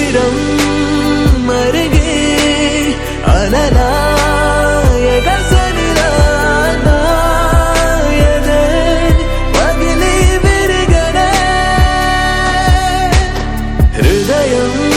శిశిరం మరిగే అలలా ఎగసనిలా నా ఎదే పగిలి విరిగనే హృదయం